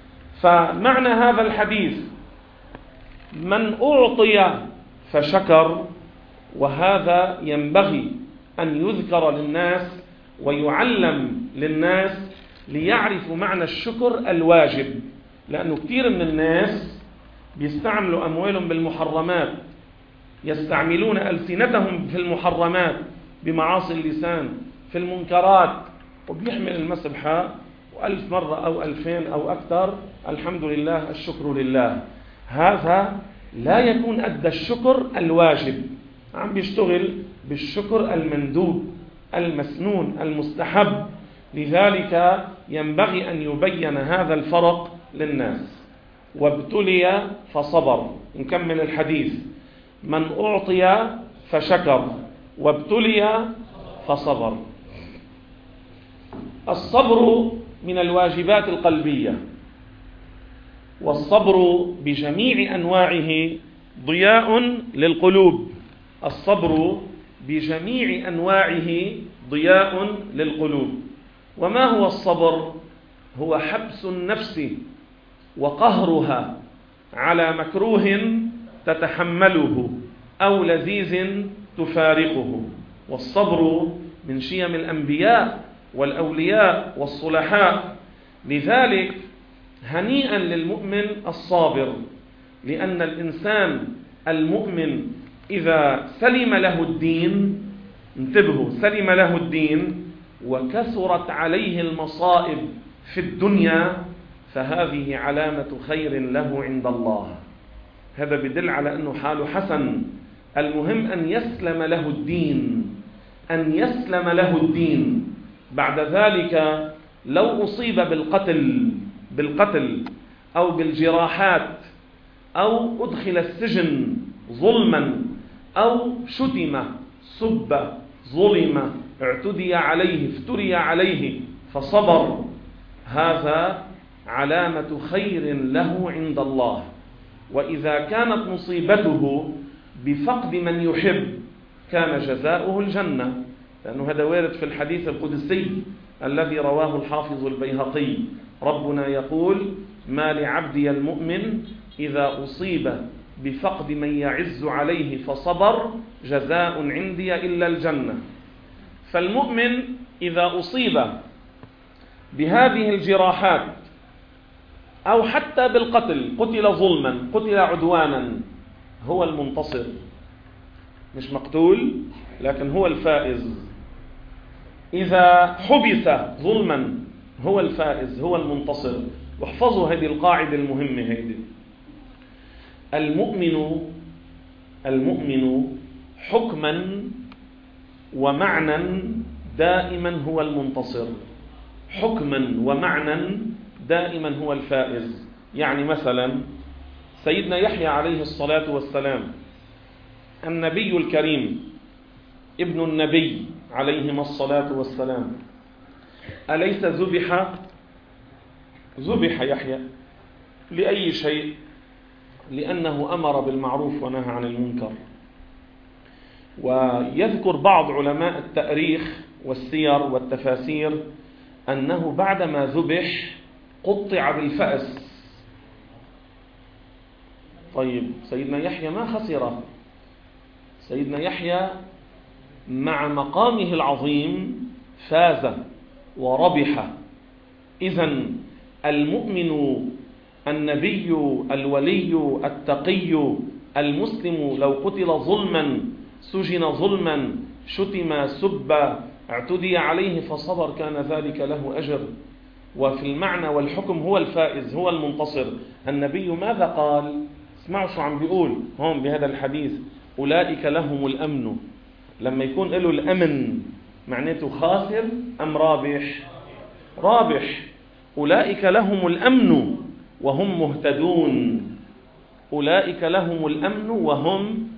فمعنى هذا الحديث من أعطي فشكر، وهذا ينبغي أن يذكر للناس ويعلم للناس ليعرفوا معنى الشكر الواجب. لأنه كثير من الناس بيستعملوا أموالهم بالمحرمات، يستعملون ألسنتهم في المحرمات بمعاصي اللسان في المنكرات، وبيحمل المسبحة وألف مرة أو ألفين أو أكثر الحمد لله الشكر لله. هذا لا يكون أدى الشكر الواجب، عم بيشتغل بالشكر المندوب المسنون المستحب. لذلك ينبغي أن يبين هذا الفرق للناس. وابتلي فصبر. نكمل الحديث. من أعطي فشكر وابتلي فصبر. الصبر من الواجبات القلبية، والصبر بجميع أنواعه ضياء للقلوب. الصبر بجميع أنواعه ضياء للقلوب. وما هو الصبر؟ هو حبس النفس وقهرها على مكروه تتحمله أو لذيذ تفارقه. والصبر من شيم الأنبياء والأولياء والصلحاء. لذلك هنيئا للمؤمن الصابر، لأن الإنسان المؤمن إذا سلم له الدين، انتبهوا، سلم له الدين وكثرت عليه المصائب في الدنيا، فهذه علامة خير له عند الله. هذا بدل على أنه حاله حسن. المهم أن يسلم له الدين، أن يسلم له الدين. بعد ذلك لو أصيب بالقتل بالقتل أو بالجراحات أو أدخل السجن ظلما أو شتم سب ظلم اعتدي عليه افتري عليه فصبر، هذا علامة خير له عند الله. وإذا كانت مصيبته بفقد من يحب كان جزاؤه الجنة، لأنه هذا وارد في الحديث القدسي الذي رواه الحافظ البيهقي. ربنا يقول: ما لعبدي المؤمن إذا أصيب بفقد من يعز عليه فصبر جزاء عندي إلا الجنة. فالمؤمن إذا أصيب بهذه الجراحات أو حتى بالقتل، قتل ظلما قتل عدوانا، هو المنتصر، مش مقتول لكن هو الفائز. إذا حبس ظلما هو الفائز، هو المنتصر. واحفظوا هذه القاعدة المهمة هذه: المؤمن المؤمن حكما ومعنى دائما هو المنتصر، حكما ومعنى دائما هو الفائز. يعني مثلا سيدنا يحيى عليه الصلاة والسلام النبي الكريم ابن النبي عليهما الصلاة والسلام، أليس ذبح ذبح يحيى لأي شيء؟ لأنه أمر بالمعروف ونهى عن المنكر. ويذكر بعض علماء التاريخ والسير والتفاسير أنه بعدما ذبح قطع بالفأس. طيب سيدنا يحيى ما خسر، سيدنا يحيى مع مقامه العظيم فاز وربح. إذن المؤمن النبي الولي التقي المسلم لو قتل ظلما سجن ظلما شتم سب اعتدي عليه فصبر كان ذلك له أجر. وفي المعنى والحكم هو الفائز، هو المنتصر. النبي ماذا قال؟ اسمعوا شو عم بيقول هون بهذا الحديث: أولئك لهم الأمن. لما يكون له الأمن معناته خاسر أم رابح؟ رابح. أولئك لهم الأمن وهم مهتدون، أولئك لهم الأمن وهم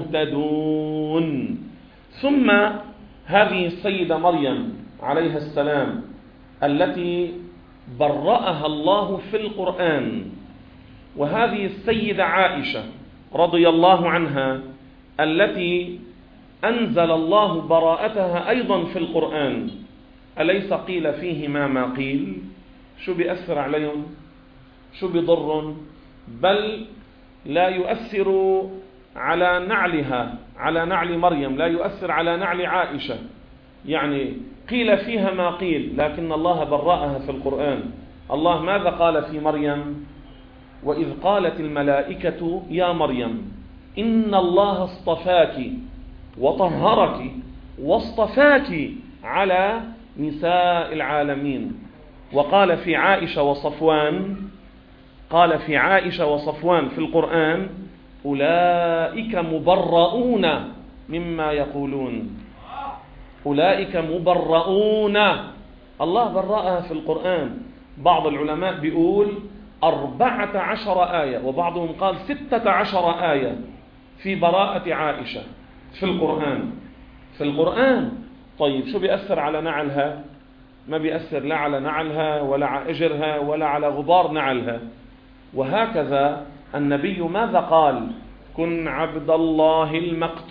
مهتدون. ثم هذه السيدة مريم عليها السلام التي برأها الله في القرآن، وهذه السيدة عائشة رضي الله عنها التي أنزل الله براءتها أيضا في القرآن، أليس قيل فيهما ما قيل؟ شو بيأثر عليهم؟ شو بيضرهم؟ بل لا يؤثر على نعلها، على نعل مريم، لا يؤثر على نعل عائشة. يعني قيل فيها ما قيل، لكن الله برأها في القرآن. الله ماذا قال في مريم؟ وإذ قالت الملائكة يا مريم إن الله اصطفاك وطهرك واصطفاك على نساء العالمين. وقال في عائشة وصفوان، قال في عائشة وصفوان في القرآن: أولئك مبرؤون مما يقولون، أولئك مبرؤون. الله برأها في القرآن. بعض العلماء بيقول أربعة عشر آية، وبعضهم قال ستة عشر آية في براءة عائشة في القرآن، في القرآن. طيب شو بيأثر على نعلها؟ ما بيأثر لا على نعلها ولا على أجرها ولا على غبار نعلها. وهكذا النبي ماذا قال؟ كن عبد الله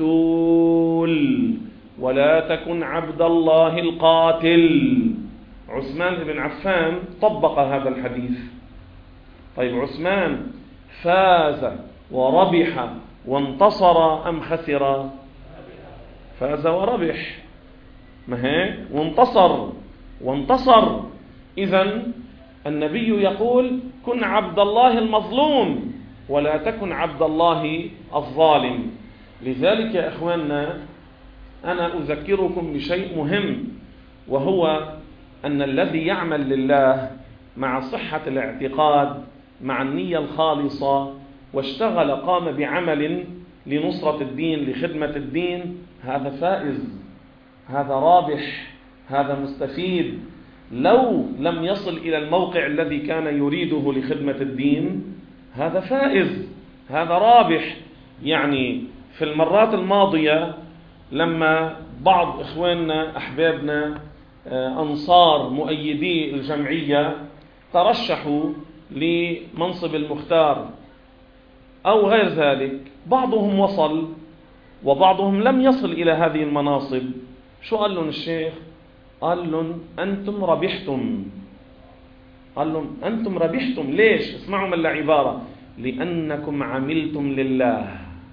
المقتول ولا تكن عبد الله القاتل. عثمان بن عفان طبق هذا الحديث. طيب عثمان فاز وربح وانتصر أم خسر؟ فاز وربح، ما هيك؟ وانتصر وانتصر. إذن النبي يقول: كن عبد الله المظلوم ولا تكن عبد الله الظالم. لذلك يا إخواننا أنا أذكركم بشيء مهم، وهو أن الذي يعمل لله مع صحة الاعتقاد، مع النية الخالصة، واشتغل قام بعمل لنصرة الدين لخدمة الدين، هذا فائز، هذا رابح، هذا مستفيد. لو لم يصل إلى الموقع الذي كان يريده لخدمة الدين، هذا فائز، هذا رابح. يعني في المرات الماضية لما بعض إخواننا أحبابنا أنصار مؤيدي الجمعية ترشحوا لمنصب المختار أو غير ذلك، بعضهم وصل وبعضهم لم يصل إلى هذه المناصب. شو قال لهم الشيخ؟ قال لهم: أنتم ربحتم. قال لهم: أنتم ربحتم. ليش؟ اسمعوا من العبارة: لأنكم عملتم لله.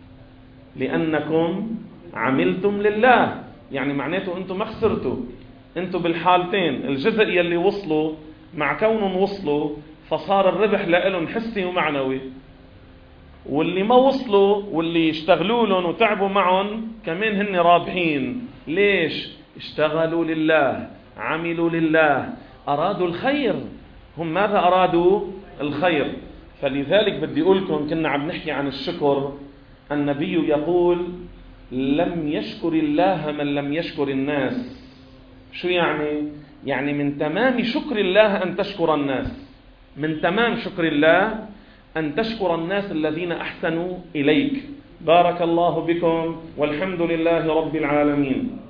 لأنكم عملتم لله، يعني معناته أنتم ما خسرتوا. أنتم بالحالتين، الجزء يلي وصلوا مع كونهم وصلوا فصار الربح لهم حسي ومعنوي، واللي ما وصلوا واللي اشتغلوا لهم وتعبوا معهم كمان هن رابحين. ليش؟ اشتغلوا لله، عملوا لله، أرادوا الخير. هم ماذا أرادوا؟ الخير. فلذلك بدي أقول لكم، كنا عم نحكي عن الشكر. النبي يقول: لم يشكر الله من لم يشكر الناس. شو يعني؟ يعني من تمام شكر الله أن تشكر الناس، من تمام شكر الله أن تشكر الناس الذين أحسنوا إليك. بارك الله بكم، والحمد لله رب العالمين.